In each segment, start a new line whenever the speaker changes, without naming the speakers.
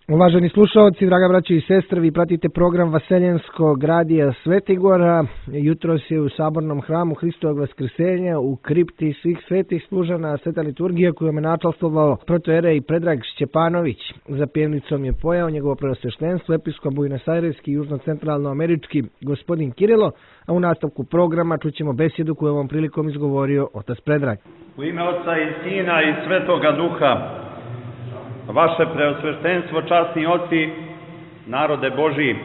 Uvaženi slušalci, draga braćo i sestre, vi pratite program Vaseljenskog radija Svetigora. Jutros je u Sabornom hramu Hristovog Vaskrsenja u kripti svih svetih služena sveta liturgija koju je načastvovao protojerej Predrag Šćepanović. Za pjevnicom je pojao njegovo preosveštenstvo, episkop Buenos-Aireski i južno-centralnoamerički gospodin Kirilo, a u nastavku programa čućemo besedu koju je ovom prilikom izgovorio otac Predrag.
U ime Oca i Sina i Svetoga Duha, vaše preosveštenstvo, časni oci, narode Božiji,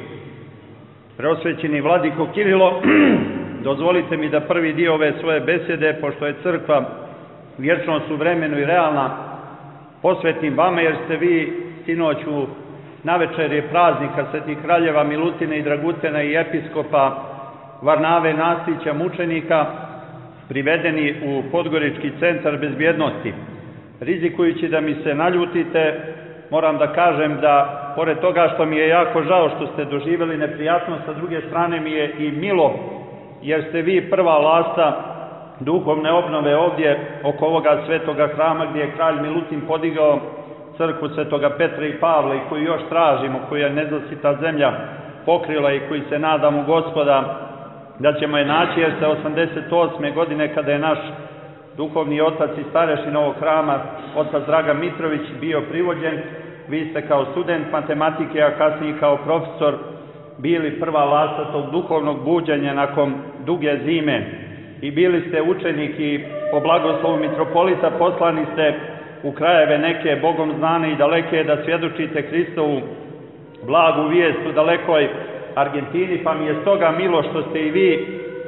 preosvećeni vladiko Kirilo, dozvolite mi da prvi dio ove svoje besede, pošto je crkva vječnost u vremenu i realna, posvetim vama, jer ste vi sinoć u navečerje praznika svetih kraljeva Milutine i Dragutena i episkopa Varnave Nastića, mučenika, privedeni u Podgorički centar bezbjednosti. Rizikujući da mi se naljutite, moram da kažem da, pored toga što mi je jako žao što ste doživjeli neprijatnost, sa druge strane mi je i milo, jer ste vi prva lasta duhovne obnove ovdje oko ovoga svetoga hrama gdje je kralj Milutin podigao crkvu svetoga Petra i Pavla i koju još tražimo, koju je nezasita zemlja pokrila i koji se nadamo Gospoda da ćemo je naći, jer se 88. godine kada je naš duhovni otac i starešin ovog hrama, otac Dragan Mitrović, bio privođen, vi ste kao student matematike, a kasnije kao profesor bili prva lasta tog duhovnog buđenja nakon duge zime i bili ste učenik i po blagoslovu mitropolita poslani ste u krajeve neke Bogom znane i daleke da svjedočite Hristovu blagu vijest u dalekoj Argentini, pa mi je stoga milo što ste i vi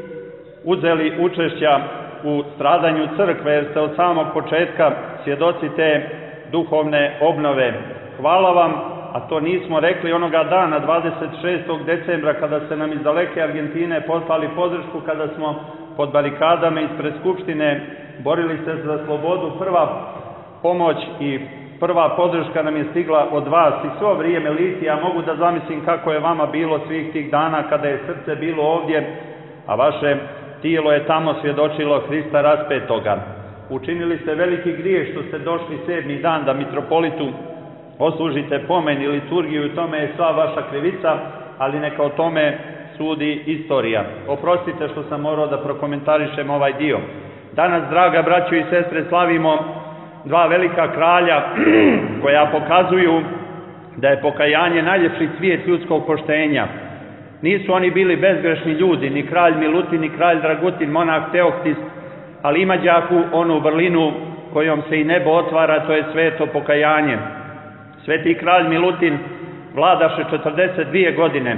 uzeli učešća u stradanju crkve, jer ste od samog početka svjedoci te duhovne obnove. Hvala vam, a to nismo rekli onoga dana, 26. decembra, kada ste nam iz daleke Argentine poslali podršku, kada smo pod barikadama ispred Skupštine borili se za slobodu. Prva pomoć i prva podrška nam je stigla od vas i svo vrijeme liti. Ja mogu da zamislim kako je vama bilo svih tih dana kada je srce bilo ovdje, a vaše tijelo je tamo svjedočilo Hrista raspetoga. Učinili ste veliki grijeh što ste došli 7. dan da mitropolitu oslužite pomen i liturgiju, u tome je sva vaša krivica, ali neka o tome sudi istorija. Oprostite što sam morao da prokomentarišem ovaj dio. Danas, draga braćo i sestre, slavimo dva velika kralja koja pokazuju da je pokajanje najljepši cvijet ljudskog poštenja. Nisu oni bili bezgrešni ljudi, ni kralj Milutin, ni kralj Dragutin, monah Teoktis, ali imađahu onu vrlinu kojom se i nebo otvara, to je sveto pokajanje. Sveti kralj Milutin vladaše 42 godine,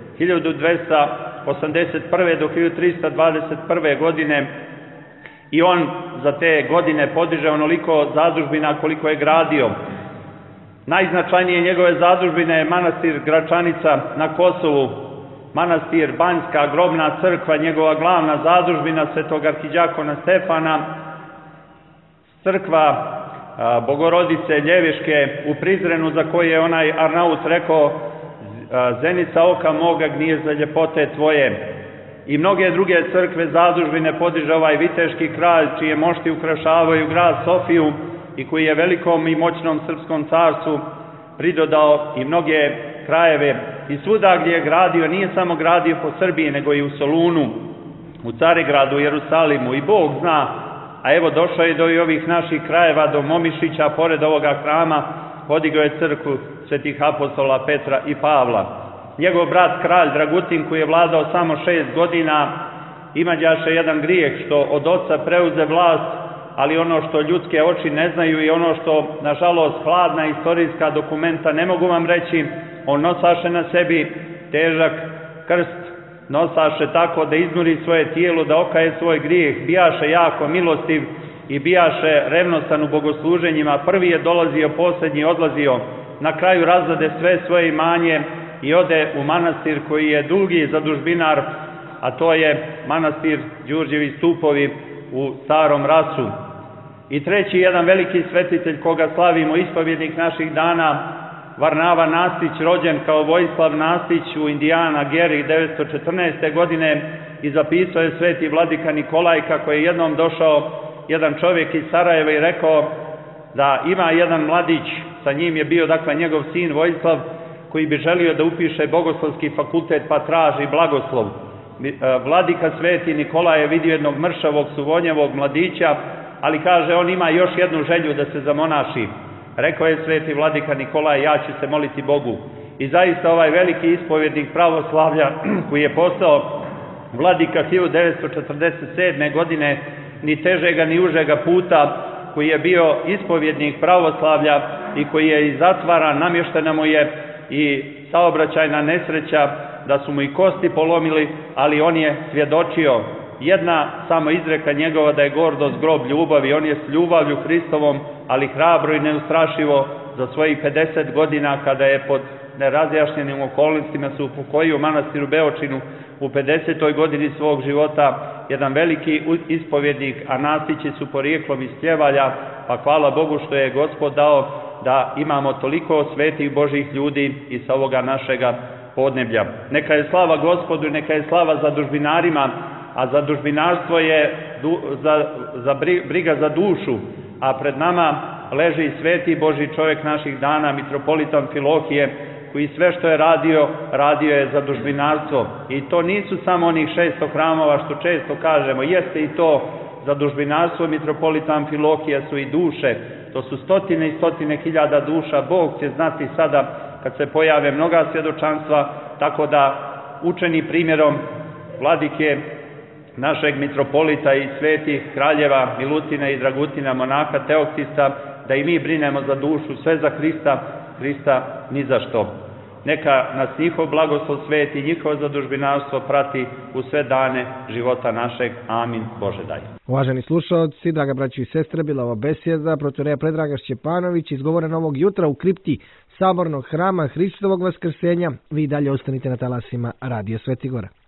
1281. do 1321. godine, i on za te godine podiže onoliko zadužbina koliko je gradio. Najznačajnije njegove zadužbine je manastir Gračanica na Kosovu, manastir Banjska grobna crkva, njegova glavna zadužbina svetog arhidjakona Stefana, crkva Bogorodice Ljeviške u Prizrenu, za koje je onaj Arnaut rekao: zenica oka moga gnije za ljepote tvoje. I mnoge druge crkve zadužbine podiže ovaj viteški kralj, čije mošti ukrašavaju grad Sofiju i koji je velikom i moćnom srpskom carstvu pridodao i mnoge krajeve. I svuda gdje je gradio, nije samo gradio po Srbiji, nego i u Solunu, u Carigradu, u Jerusalimu, i Bog zna, a evo došao je do ovih naših krajeva, do Momišića, pored ovoga hrama, podigao je crkvu svetih apostola Petra i Pavla. Njegov brat kralj Dragutin, koji je vladao samo 6 godina, imađaše jedan grijeh što od oca preuze vlast, ali ono što ljudske oči ne znaju i ono što, nažalost, hladna istorijska dokumenta ne mogu vam reći, on nosaše na sebi težak krst, nosaše tako da iznuri svoje tijelo, da okaje svoj grijeh, bijaše jako milostiv i bijaše revnostan u bogosluženjima. Prvi je dolazio, posljednji odlazio, na kraju razade sve svoje imanje i ode u manastir koji je dugi zadužbinar, a to je manastir Đurđevi stupovi u Starom Rasu. I treći, jedan veliki svetitelj koga slavimo, ispovjednik naših dana, Varnava Nastić, rođen kao Vojislav Nastić u Indijana Geri 914. godine, i zapisao je sveti vladika Nikolaj kako je jednom došao jedan čovjek iz Sarajeva i rekao da ima jedan mladić sa njim je bio dakle njegov sin Vojislav, koji bi želio da upiše Bogoslovski fakultet pa traži blagoslov. Vladika Sveti Nikolaj je vidio jednog mršavog, suvonjevog mladića, ali kaže on ima još jednu želju da se zamonaši. Rekao je Sveti vladika Nikolaj, ja ću se moliti Bogu. I zaista ovaj veliki ispovjednik pravoslavlja koji je postao vladika 1947. godine, ni težega ni užega puta, koji je bio ispovjednik pravoslavlja i koji je izatvaran, namještena mu je i saobraćajna nesreća, da su mu i kosti polomili, ali on je svjedočio. Jedna samo izreka njegova da je gordost grob ljubavi, on je s ljubavlju Hristovom, ali hrabro i neustrašivo za svojih 50 godina, kada je pod nerazjašnjenim okolnostima se upokojio u manastiru Beočinu u 50. godini svog života, jedan veliki ispovjednik, a nasići su porijeklom iz Pljevalja, pa hvala Bogu što je Gospod dao da imamo toliko svetih Božih ljudi i sa ovoga našega podneblja. Neka je slava Gospodu i neka je slava zadužbinarima, a zadužbinarstvo je briga za dušu, a pred nama leži sveti Božji čovjek naših dana, mitropolitan Filohije, koji sve što je radio je zadužbinarstvo. I to nisu samo onih 600 hramova što često kažemo, jeste i to zadužbinarstvo, mitropolitan Filohije su i duše, to su stotine i stotine hiljada duša, Bog će znati sada kad se pojave mnoga svjedočanstva, tako da učeni primjerom vladike našeg mitropolita i svetih kraljeva Milutina i Dragutina, monaha Teoktista, da i mi brinemo za dušu, sve za Hrista ni za što. Neka nas njihov blagoslov sveti, njihovo zadužbinarstvo prati u sve dane života našeg. Amin. Bože daj.
Uvaženi slušalci, draga braći i sestre, bila ova besjeda protoreja Predraga Šćepanović, izgovorena ovog jutra u kripti Sabornog hrama Hristovog Vaskrsenja. Vi dalje ostanite na talasima Radio Sveti Gora.